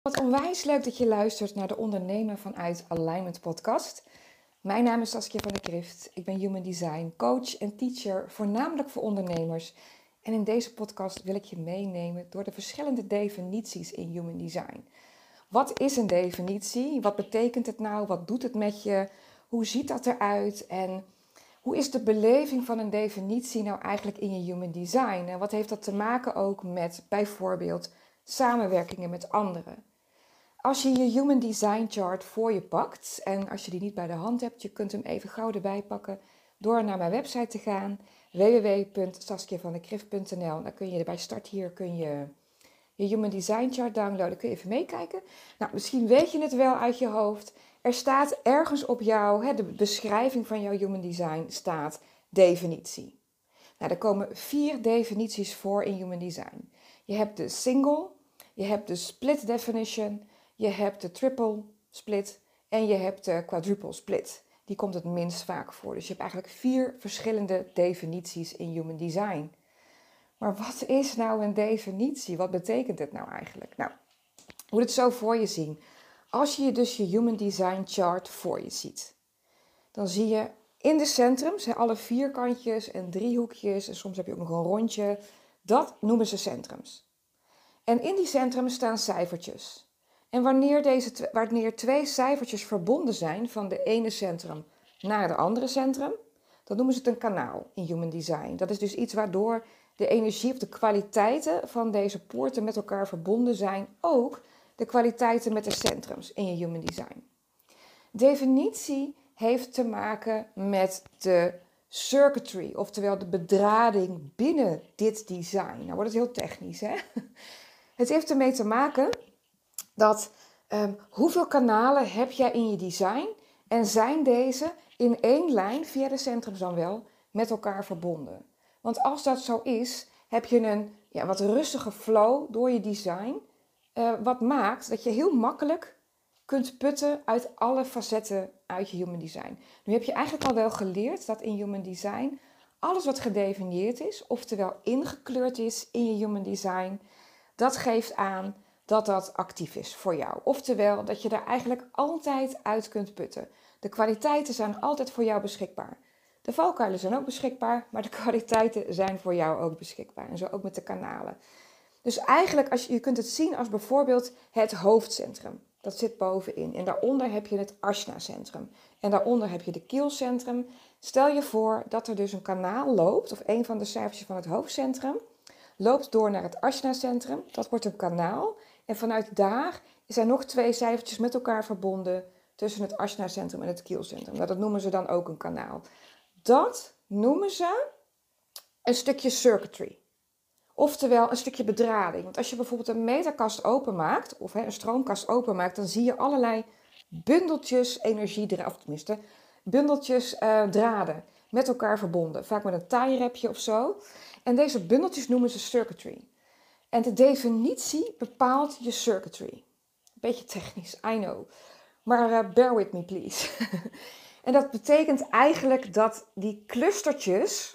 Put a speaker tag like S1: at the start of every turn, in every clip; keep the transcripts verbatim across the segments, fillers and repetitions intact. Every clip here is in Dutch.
S1: Wat onwijs leuk dat je luistert naar de Ondernemen vanuit Alignment podcast. Mijn naam is Saskia van der Krift. Ik ben Human Design coach en teacher, voornamelijk voor ondernemers. En in deze podcast wil ik je meenemen door de verschillende definities in Human Design. Wat is een definitie? Wat betekent het nou? Wat doet het met je? Hoe ziet dat eruit? En hoe is de beleving van een definitie nou eigenlijk in je Human Design? En wat heeft dat te maken ook met bijvoorbeeld samenwerkingen met anderen? Als je je Human Design chart voor je pakt, en als je die niet bij de hand hebt, je kunt hem even gauw erbij pakken door naar mijn website te gaan, w w w punt saskia van der krift punt n l. Dan kun je bij start hier kun je je Human Design chart downloaden, kun je even meekijken. Nou, misschien weet je het wel uit je hoofd. Er staat ergens op jou, hè, de beschrijving van jouw Human Design staat definitie. Nou, er komen vier definities voor in Human Design. Je hebt de single, je hebt de split definition, je hebt de triple split en je hebt de quadruple split. Die komt het minst vaak voor. Dus je hebt eigenlijk vier verschillende definities in Human Design. Maar wat is nou een definitie? Wat betekent het nou eigenlijk? Nou, je moet het zo voor je zien. Als je dus je Human Design chart voor je ziet, dan zie je in de centrums, alle vierkantjes en driehoekjes, en soms heb je ook nog een rondje, dat noemen ze centrums. En in die centrums staan cijfertjes. En wanneer, deze, wanneer twee cijfertjes verbonden zijn van de ene centrum naar de andere centrum, dan noemen ze het een kanaal in Human Design. Dat is dus iets waardoor de energie of de kwaliteiten van deze poorten met elkaar verbonden zijn, ook de kwaliteiten met de centrums in je Human Design. Definitie heeft te maken met de circuitry, oftewel de bedrading binnen dit design. Nou wordt het heel technisch, hè? Het heeft ermee te maken dat um, hoeveel kanalen heb jij in je design en zijn deze in één lijn, via de centrums dan wel, met elkaar verbonden. Want als dat zo is, heb je een ja, wat rustige flow door je design, uh, wat maakt dat je heel makkelijk kunt putten uit alle facetten uit je Human Design. Nu heb je eigenlijk al wel geleerd dat in Human Design alles wat gedefinieerd is, oftewel ingekleurd is in je Human Design, dat geeft aan dat dat actief is voor jou. Oftewel dat je daar eigenlijk altijd uit kunt putten. De kwaliteiten zijn altijd voor jou beschikbaar. De valkuilen zijn ook beschikbaar, maar de kwaliteiten zijn voor jou ook beschikbaar. En zo ook met de kanalen. Dus eigenlijk, als je, je kunt het zien als bijvoorbeeld het hoofdcentrum. Dat zit bovenin. En daaronder heb je het Ajna-centrum. En daaronder heb je de keelcentrum. Stel je voor dat er dus een kanaal loopt, of een van de cijfertjes van het hoofdcentrum, loopt door naar het Ajna-centrum. Dat wordt een kanaal. En vanuit daar zijn nog twee cijfertjes met elkaar verbonden tussen het Ajna-centrum en het keelcentrum. Nou, dat noemen ze dan ook een kanaal. Dat noemen ze een stukje circuitry. Oftewel een stukje bedrading. Want als je bijvoorbeeld een meterkast openmaakt, of hè, een stroomkast openmaakt, dan zie je allerlei bundeltjes energie, of tenminste bundeltjes uh, draden met elkaar verbonden. Vaak met een tie-rapje of zo. En deze bundeltjes noemen ze circuitry. En de definitie bepaalt je circuitry. Beetje technisch, I know. Maar uh, bear with me please. En dat betekent eigenlijk dat die clustertjes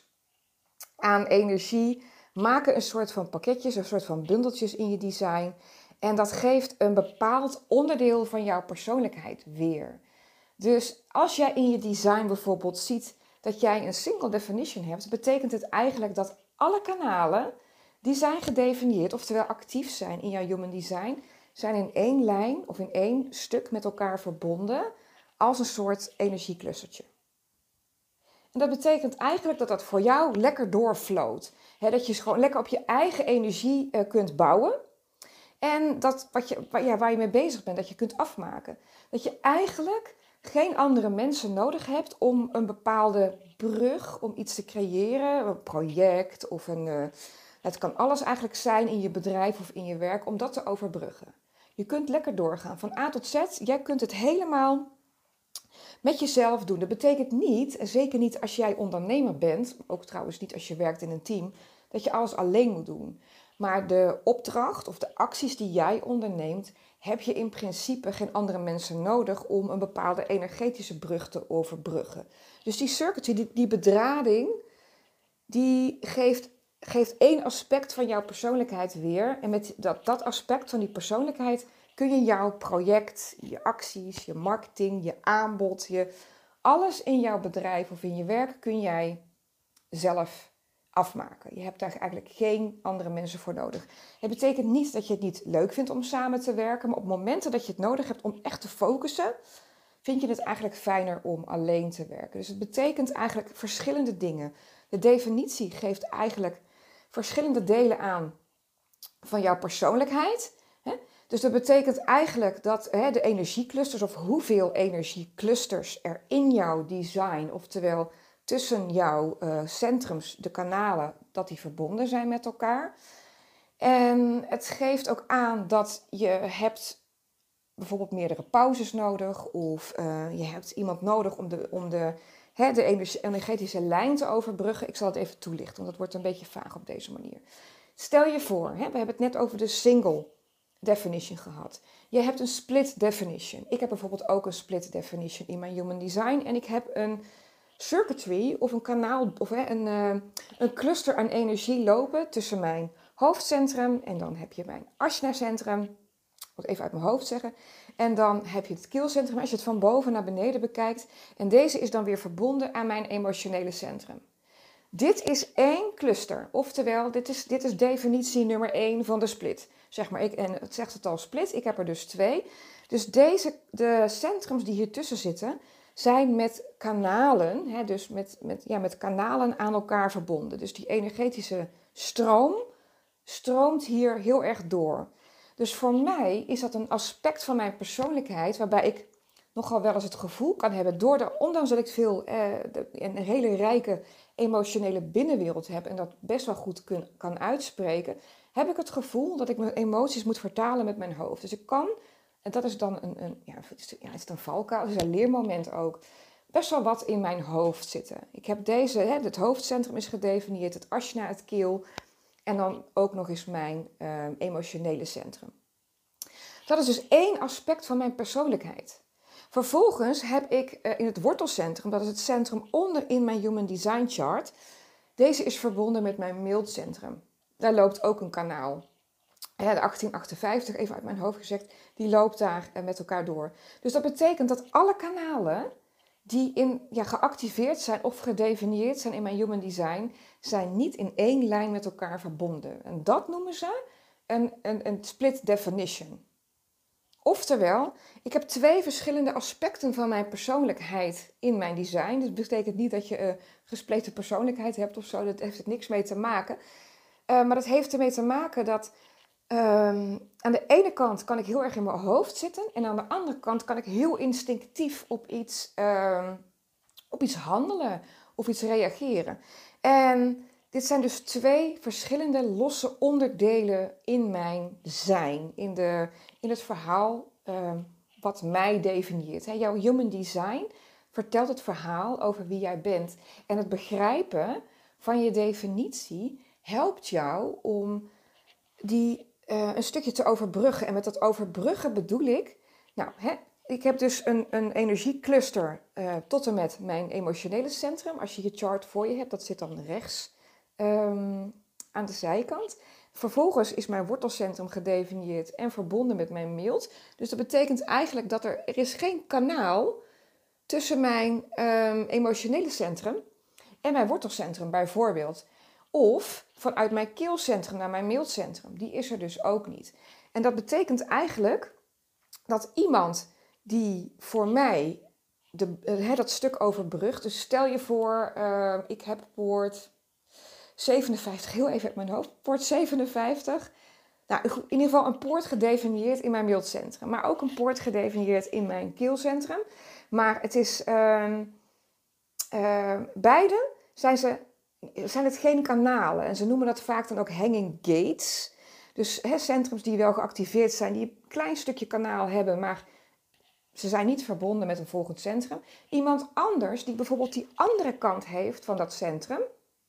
S1: aan energie maken een soort van pakketjes, een soort van bundeltjes in je design. En dat geeft een bepaald onderdeel van jouw persoonlijkheid weer. Dus als jij in je design bijvoorbeeld ziet dat jij een single definition hebt, betekent het eigenlijk dat alle kanalen die zijn gedefinieerd, oftewel actief zijn in jouw Human Design, zijn in één lijn of in één stuk met elkaar verbonden als een soort energieclustertje. En dat betekent eigenlijk dat dat voor jou lekker doorflowt. He, dat je gewoon lekker op je eigen energie uh, kunt bouwen. En dat wat je, waar, ja, waar je mee bezig bent, dat je kunt afmaken. Dat je eigenlijk geen andere mensen nodig hebt om een bepaalde brug, om iets te creëren. Een project of een... Uh, het kan alles eigenlijk zijn in je bedrijf of in je werk om dat te overbruggen. Je kunt lekker doorgaan van A tot Z. Jij kunt het helemaal met jezelf doen. Dat betekent niet, en zeker niet als jij ondernemer bent, ook trouwens niet als je werkt in een team, dat je alles alleen moet doen. Maar de opdracht of de acties die jij onderneemt, heb je in principe geen andere mensen nodig om een bepaalde energetische brug te overbruggen. Dus die circuitry, die, die bedrading, die geeft, geeft één aspect van jouw persoonlijkheid weer. En met dat, dat aspect van die persoonlijkheid kun je jouw project, je acties, je marketing, je aanbod, je, alles in jouw bedrijf of in je werk kun jij zelf afmaken. Je hebt daar eigenlijk geen andere mensen voor nodig. Het betekent niet dat je het niet leuk vindt om samen te werken, maar op momenten dat je het nodig hebt om echt te focussen, vind je het eigenlijk fijner om alleen te werken. Dus het betekent eigenlijk verschillende dingen. De definitie geeft eigenlijk verschillende delen aan van jouw persoonlijkheid. Dus dat betekent eigenlijk dat de energieclusters, of hoeveel energieclusters er in jouw design, oftewel tussen jouw uh, centrums, de kanalen, dat die verbonden zijn met elkaar. En het geeft ook aan dat je hebt bijvoorbeeld meerdere pauzes nodig, of uh, je hebt iemand nodig om de, om de, hè, de energetische lijn te overbruggen. Ik zal het even toelichten, want dat wordt een beetje vaag op deze manier. Stel je voor, hè, we hebben het net over de single definition gehad. Je hebt een split definition. Ik heb bijvoorbeeld ook een split definition in mijn human design. En ik heb een circuitry of een kanaal of hè, een, uh, een cluster aan energie lopen tussen mijn hoofdcentrum en dan heb je mijn Ajna-centrum. Ik moet even uit mijn hoofd zeggen. En dan heb je het keelcentrum als je het van boven naar beneden bekijkt. En deze is dan weer verbonden aan mijn emotionele centrum. Dit is één cluster. Oftewel, dit is, dit is definitie nummer één van de split. Zeg maar, ik, en het zegt het al, split. Ik heb er dus twee. Dus deze, de centrums die hier tussen zitten, zijn met kanalen, hè, dus met, met, ja, met kanalen aan elkaar verbonden. Dus die energetische stroom stroomt hier heel erg door. Dus voor mij is dat een aspect van mijn persoonlijkheid waarbij ik nogal wel eens het gevoel kan hebben, door de, ondanks dat ik veel, eh, de, een hele rijke emotionele binnenwereld heb en dat best wel goed kun, kan uitspreken, heb ik het gevoel dat ik mijn emoties moet vertalen met mijn hoofd. Dus ik kan, en dat is dan een, een ja, het is, ja, het is een valkuil, het is een leermoment ook, best wel wat in mijn hoofd zitten. Ik heb deze, hè, het hoofdcentrum is gedefinieerd, het Ajna, het keel, en dan ook nog eens mijn uh, emotionele centrum. Dat is dus één aspect van mijn persoonlijkheid. Vervolgens heb ik uh, in het wortelcentrum, dat is het centrum onder in mijn Human Design Chart. Deze is verbonden met mijn mildcentrum. Daar loopt ook een kanaal. Ja, de achttien achtenvijftig, even uit mijn hoofd gezegd, die loopt daar uh, met elkaar door. Dus dat betekent dat alle kanalen die in, ja, geactiveerd zijn of gedefinieerd zijn in mijn Human Design, zijn niet in één lijn met elkaar verbonden. En dat noemen ze een, een, een split definition. Oftewel, ik heb twee verschillende aspecten van mijn persoonlijkheid in mijn design. Dus dat betekent niet dat je een gespleten persoonlijkheid hebt of zo. Dat heeft er niks mee te maken. Uh, maar dat heeft ermee te maken dat um, aan de ene kant kan ik heel erg in mijn hoofd zitten. En aan de andere kant kan ik heel instinctief op iets, um, op iets handelen of iets reageren. En dit zijn dus twee verschillende losse onderdelen in mijn zijn. In, de, in het verhaal uh, wat mij definieert. He, jouw human design vertelt het verhaal over wie jij bent. En het begrijpen van je definitie helpt jou om die uh, een stukje te overbruggen. En met dat overbruggen bedoel ik, nou, hè, ik heb dus een, een energiecluster uh, tot en met mijn emotionele centrum. Als je je chart voor je hebt, dat zit dan rechts um, aan de zijkant. Vervolgens is mijn wortelcentrum gedefinieerd en verbonden met mijn mild. Dus dat betekent eigenlijk dat er, er is geen kanaal tussen mijn um, emotionele centrum en mijn wortelcentrum bijvoorbeeld. Of vanuit mijn keelcentrum naar mijn mildcentrum. Die is er dus ook niet. En dat betekent eigenlijk dat iemand die voor mij de, he, dat stuk overbrugt. Dus stel je voor, uh, ik heb poort zevenenvijftig, heel even uit mijn hoofd. Poort zevenenvijftig. Nou, in ieder geval een poort gedefinieerd in mijn mildcentrum. Maar ook een poort gedefinieerd in mijn keelcentrum. Maar het is, uh, uh, beide zijn, ze, zijn het geen kanalen. En ze noemen dat vaak dan ook hanging gates. Dus he, centrums die wel geactiveerd zijn, die een klein stukje kanaal hebben, maar ze zijn niet verbonden met een volgend centrum. Iemand anders die bijvoorbeeld die andere kant heeft van dat centrum,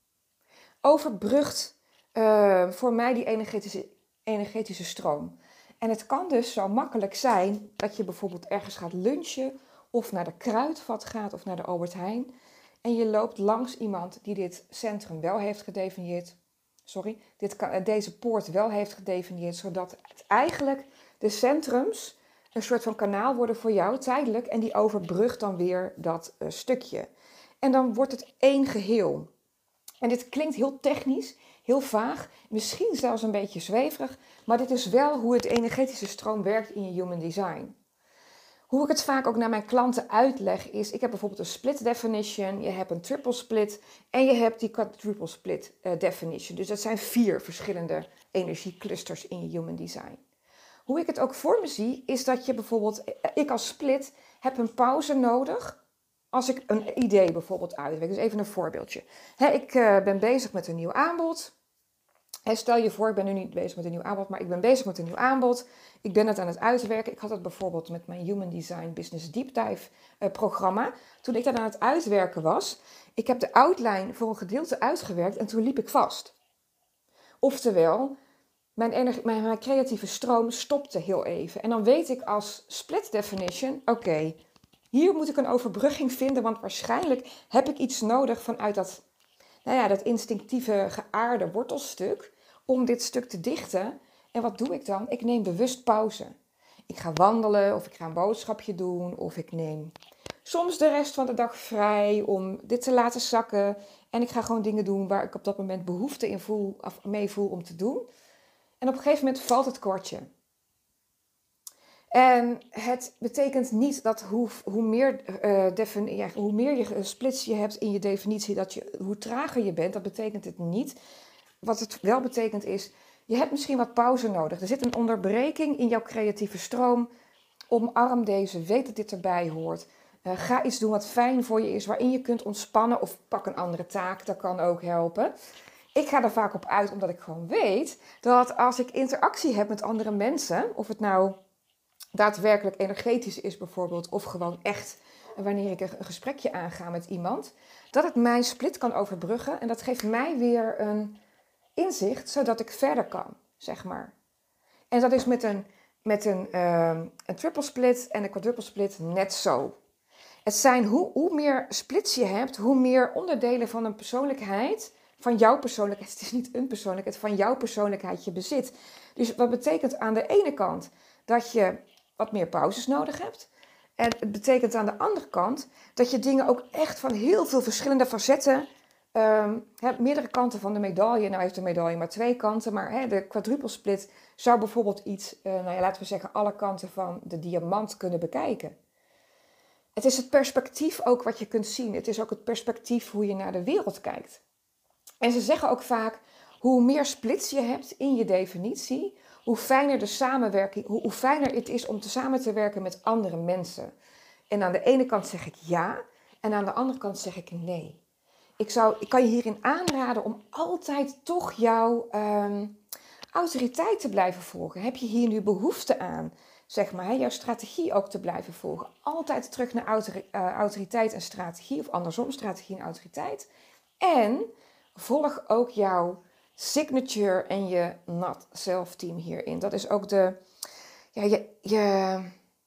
S1: overbrugt uh, voor mij die energetische, energetische stroom. En het kan dus zo makkelijk zijn dat je bijvoorbeeld ergens gaat lunchen of naar de Kruidvat gaat of naar de Albert Heijn. En je loopt langs iemand die dit centrum wel heeft gedefinieerd. Sorry, dit kan, deze poort wel heeft gedefinieerd, zodat het eigenlijk de centrums een soort van kanaal worden voor jou tijdelijk en die overbrugt dan weer dat uh, stukje. En dan wordt het één geheel. En dit klinkt heel technisch, heel vaag, misschien zelfs een beetje zweverig, maar dit is wel hoe het energetische stroom werkt in je human design. Hoe ik het vaak ook naar mijn klanten uitleg is, ik heb bijvoorbeeld een split definition, je hebt een triple split en je hebt die quadruple split uh, definition. Dus dat zijn vier verschillende energieclusters in je human design. Hoe ik het ook voor me zie, is dat je bijvoorbeeld, ik als split heb een pauze nodig als ik een idee bijvoorbeeld uitwerk. Dus even een voorbeeldje. He, ik uh, ben bezig met een nieuw aanbod. He, stel je voor, ik ben nu niet bezig met een nieuw aanbod, maar ik ben bezig met een nieuw aanbod. Ik ben het aan het uitwerken. Ik had het bijvoorbeeld met mijn Human Design Business Deep Dive uh, programma. Toen ik dat aan het uitwerken was, ik heb de outline voor een gedeelte uitgewerkt en toen liep ik vast. Oftewel, mijn, energie, mijn, mijn creatieve stroom stopte heel even. En dan weet ik als split definition, oké, okay, hier moet ik een overbrugging vinden, want waarschijnlijk heb ik iets nodig vanuit dat, nou ja, dat instinctieve geaarde wortelstuk om dit stuk te dichten. En wat doe ik dan? Ik neem bewust pauze. Ik ga wandelen of ik ga een boodschapje doen of ik neem soms de rest van de dag vrij om dit te laten zakken. En ik ga gewoon dingen doen waar ik op dat moment behoefte in voel, of mee voel om te doen. En op een gegeven moment valt het kwartje. En het betekent niet dat hoe, hoe, meer, uh, defini- ja, hoe meer je splits je hebt in je definitie, dat je, hoe trager je bent, dat betekent het niet. Wat het wel betekent is, je hebt misschien wat pauze nodig. Er zit een onderbreking in jouw creatieve stroom. Omarm deze, weet dat dit erbij hoort. Uh, ga iets doen wat fijn voor je is, waarin je kunt ontspannen of pak een andere taak, dat kan ook helpen. Ik ga er vaak op uit omdat ik gewoon weet dat als ik interactie heb met andere mensen, of het nou daadwerkelijk energetisch is bijvoorbeeld, of gewoon echt wanneer ik een gesprekje aanga met iemand, dat het mijn split kan overbruggen en dat geeft mij weer een inzicht, zodat ik verder kan, zeg maar. En dat is met een, met een, uh, een triple split en een quadruple split net zo. Het zijn, hoe, hoe meer splits je hebt, hoe meer onderdelen van een persoonlijkheid, van jouw persoonlijkheid, het is niet een persoonlijkheid, van jouw persoonlijkheid je bezit. Dus wat betekent aan de ene kant dat je wat meer pauzes nodig hebt. En het betekent aan de andere kant dat je dingen ook echt van heel veel verschillende facetten, um, hebt, meerdere kanten van de medaille. Nou heeft de medaille maar twee kanten, maar hè, de quadruple split zou bijvoorbeeld iets, uh, nou ja, laten we zeggen, alle kanten van de diamant kunnen bekijken. Het is het perspectief ook wat je kunt zien. Het is ook het perspectief hoe je naar de wereld kijkt. En ze zeggen ook vaak, hoe meer splits je hebt in je definitie, hoe fijner de samenwerking, hoe, hoe fijner het is om te samen te werken met andere mensen. En aan de ene kant zeg ik ja, en aan de andere kant zeg ik nee. Ik, zou, ik kan je hierin aanraden om altijd toch jouw um, autoriteit te blijven volgen. Heb je hier nu behoefte aan, zeg maar, hè, jouw strategie ook te blijven volgen? Altijd terug naar autori- uh, autoriteit en strategie, of andersom, strategie en autoriteit. En volg ook jouw signature en je not self team hierin. Dat is ook de, ja, je, je,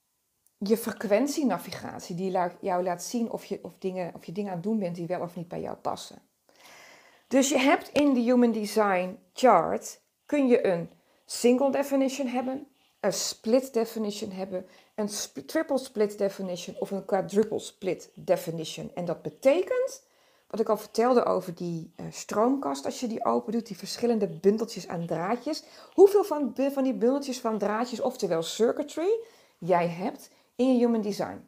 S1: je frequentienavigatie die jou laat zien of je, of, dingen, of je dingen aan het doen bent die wel of niet bij jou passen. Dus je hebt in de Human Design chart, kun je een single definition hebben, een split definition hebben, een sp- triple split definition of een quadruple split definition. En dat betekent, wat ik al vertelde over die uh, stroomkast, als je die open doet, die verschillende bundeltjes aan draadjes. Hoeveel van, van die bundeltjes van draadjes, oftewel circuitry, jij hebt in je Human Design.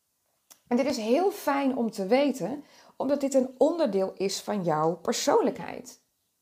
S1: En dit is heel fijn om te weten, omdat dit een onderdeel is van jouw persoonlijkheid.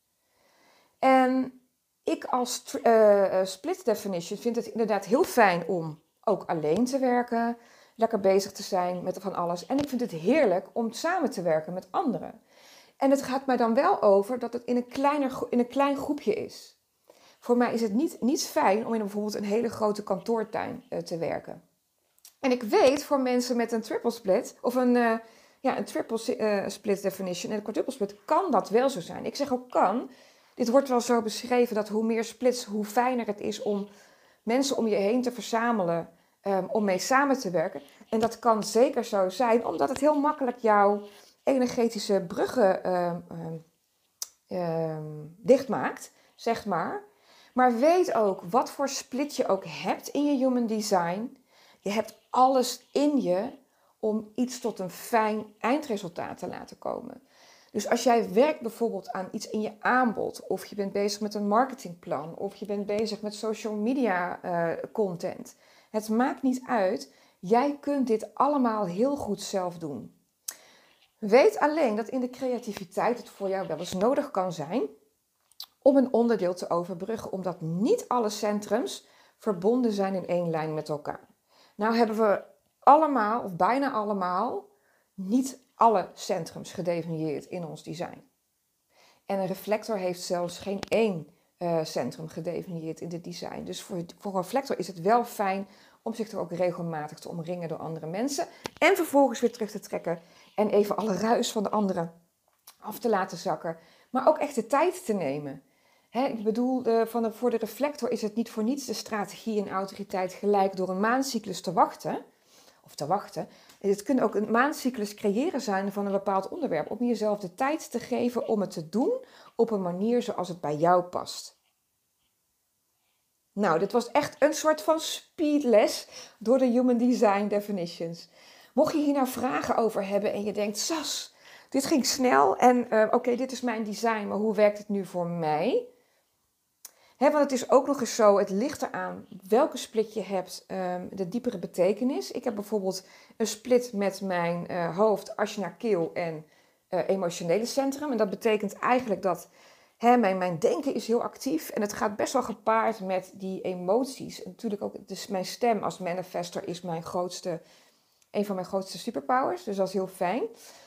S1: En ik als uh, split definition vind het inderdaad heel fijn om ook alleen te werken, lekker bezig te zijn met van alles. En ik vind het heerlijk om samen te werken met anderen. En het gaat mij dan wel over dat het in een, kleiner, in een klein groepje is. Voor mij is het niet, niet fijn om in bijvoorbeeld een hele grote kantoortuin uh, te werken. En ik weet voor mensen met een triple split, of een, uh, ja, een triple uh, split definition en een quadruple split, kan dat wel zo zijn. Ik zeg ook kan. Dit wordt wel zo beschreven dat hoe meer splits, hoe fijner het is om mensen om je heen te verzamelen, um, om mee samen te werken. En dat kan zeker zo zijn, omdat het heel makkelijk jouw energetische bruggen um, um, um, dichtmaakt, zeg maar. Maar weet ook, wat voor split je ook hebt in je human design, je hebt alles in je om iets tot een fijn eindresultaat te laten komen. Dus als jij werkt bijvoorbeeld aan iets in je aanbod, of je bent bezig met een marketingplan, of je bent bezig met social media uh, content. Het maakt niet uit, jij kunt dit allemaal heel goed zelf doen. Weet alleen dat in de creativiteit het voor jou wel eens nodig kan zijn om een onderdeel te overbruggen, omdat niet alle centrums verbonden zijn in één lijn met elkaar. Nou hebben we allemaal, of bijna allemaal, niet alle centrums gedefinieerd in ons design. En een reflector heeft zelfs geen één uh, centrum gedefinieerd in dit design. Dus voor, voor een reflector is het wel fijn om zich er ook regelmatig te omringen door andere mensen. En vervolgens weer terug te trekken en even alle ruis van de anderen af te laten zakken. Maar ook echt de tijd te nemen. He, ik bedoel, de, van de, voor de reflector is het niet voor niets de strategie en autoriteit gelijk door een maancyclus te wachten. Of te wachten. Het kan ook een maancyclus creëren zijn van een bepaald onderwerp. Om jezelf de tijd te geven om het te doen op een manier zoals het bij jou past. Nou, dit was echt een soort van speedles door de Human Design Definitions. Mocht je hier nou vragen over hebben en je denkt, Sas, dit ging snel en uh, oké, okay, dit is mijn design, maar hoe werkt het nu voor mij? He, want het is ook nog eens zo, het ligt eraan welke split je hebt, um, de diepere betekenis. Ik heb bijvoorbeeld een split met mijn uh, hoofd, Ajna, keel en uh, emotionele centrum. En dat betekent eigenlijk dat he, mijn, mijn denken is heel actief en het gaat best wel gepaard met die emoties. En natuurlijk ook dus mijn stem als manifester is mijn grootste, een van mijn grootste superpowers, dus dat is heel fijn.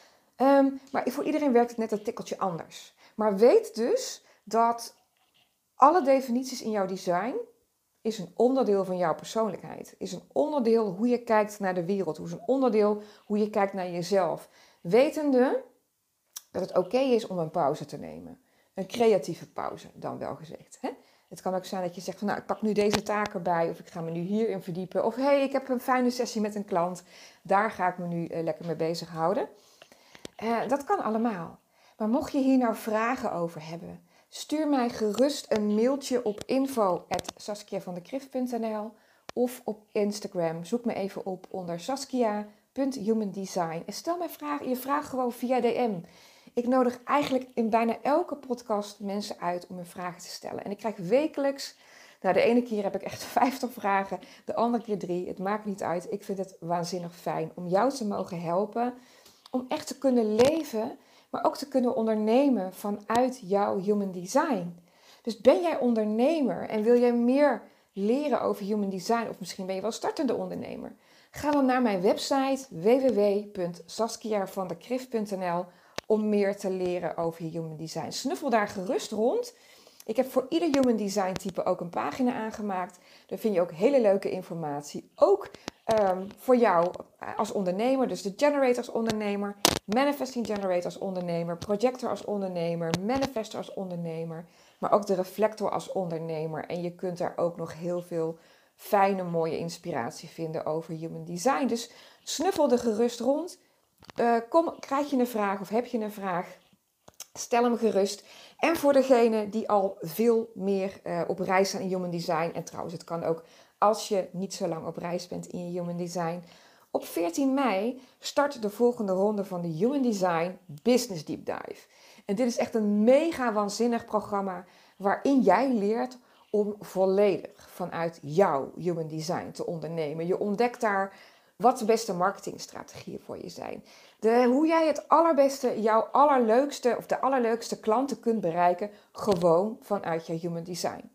S1: Um, maar voor iedereen werkt het net een tikkeltje anders. Maar weet dus dat alle definities in jouw design is een onderdeel van jouw persoonlijkheid. Is een onderdeel hoe je kijkt naar de wereld. Is een onderdeel hoe je kijkt naar jezelf. Wetende dat het oké okay is om een pauze te nemen. Een creatieve pauze, dan wel gezegd. Hè? Het kan ook zijn dat je zegt van nou, ik pak nu deze taak erbij. Of ik ga me nu hierin verdiepen. Of hé, hey, ik heb een fijne sessie met een klant. Daar ga ik me nu uh, lekker mee bezighouden. Uh, dat kan allemaal. Maar mocht je hier nou vragen over hebben, stuur mij gerust een mailtje op info at saskia van de krift punt n l of op Instagram. Zoek me even op onder saskia punt human design en stel mij vragen, je vraag gewoon via D M. Ik nodig eigenlijk in bijna elke podcast mensen uit om hun vragen te stellen. En ik krijg wekelijks, nou de ene keer heb ik echt vijftig vragen, de andere keer drie. Het maakt niet uit. Ik vind het waanzinnig fijn om jou te mogen helpen, om echt te kunnen leven, maar ook te kunnen ondernemen vanuit jouw human design. Dus ben jij ondernemer en wil jij meer leren over human design, of misschien ben je wel startende ondernemer, ga dan naar mijn website w w w punt saskia van de krift punt n l om meer te leren over human design. Snuffel daar gerust rond. Ik heb voor ieder human design type ook een pagina aangemaakt. Daar vind je ook hele leuke informatie. Ook um, voor jou als ondernemer, dus de generator als ondernemer, manifesting generator als ondernemer, projector als ondernemer, manifestor als ondernemer, maar ook de reflector als ondernemer. En je kunt daar ook nog heel veel fijne, mooie inspiratie vinden over human design. Dus snuffel er gerust rond. Uh, kom, krijg je een vraag of heb je een vraag? Stel hem gerust. En voor degenen die al veel meer uh, op reis zijn in human design. En trouwens, het kan ook als je niet zo lang op reis bent in je human design. Op veertien mei start de volgende ronde van de Human Design Business Deep Dive. En dit is echt een mega waanzinnig programma waarin jij leert om volledig vanuit jouw human design te ondernemen. Je ontdekt daar wat de beste marketingstrategieën voor je zijn. De, hoe jij het allerbeste, jouw allerleukste of de allerleukste klanten kunt bereiken, gewoon vanuit je human design.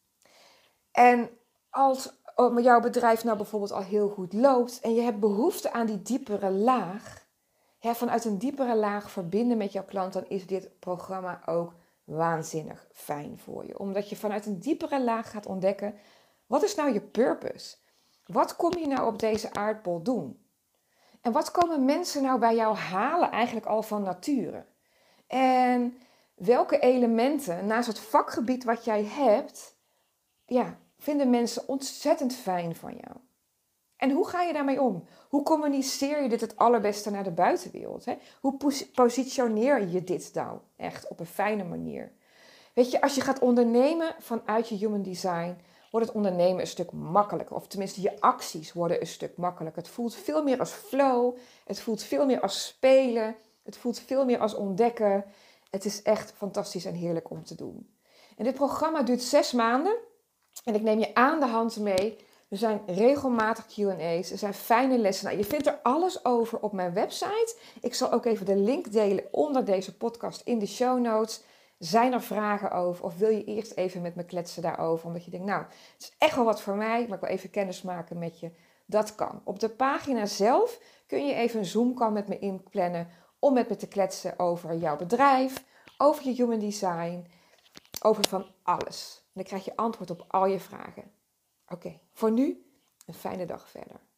S1: En als jouw bedrijf nou bijvoorbeeld al heel goed loopt en je hebt behoefte aan die diepere laag, hè, vanuit een diepere laag verbinden met jouw klant, dan is dit programma ook waanzinnig fijn voor je. Omdat je vanuit een diepere laag gaat ontdekken, wat is nou je purpose? Wat kom je nou op deze aardbol doen? En wat komen mensen nou bij jou halen eigenlijk al van nature? En welke elementen naast het vakgebied wat jij hebt, ja, vinden mensen ontzettend fijn van jou? En hoe ga je daarmee om? Hoe communiceer je dit het allerbeste naar de buitenwereld? Hè? Hoe pos- positioneer je dit nou echt op een fijne manier? Weet je, als je gaat ondernemen vanuit je human design, wordt het ondernemen een stuk makkelijker. Of tenminste, je acties worden een stuk makkelijker. Het voelt veel meer als flow. Het voelt veel meer als spelen. Het voelt veel meer als ontdekken. Het is echt fantastisch en heerlijk om te doen. En dit programma duurt zes maanden. En ik neem je aan de hand mee. Er zijn regelmatig Q en A's. Er zijn fijne lessen. Nou, je vindt er alles over op mijn website. Ik zal ook even de link delen onder deze podcast in de show notes. Zijn er vragen over? Of wil je eerst even met me kletsen daarover? Omdat je denkt, nou, het is echt wel wat voor mij. Maar ik wil even kennis maken met je. Dat kan. Op de pagina zelf kun je even een Zoom-call met me inplannen. Om met me te kletsen over jouw bedrijf. Over je human design. Over van alles. En dan krijg je antwoord op al je vragen. Oké, okay, voor nu een fijne dag verder.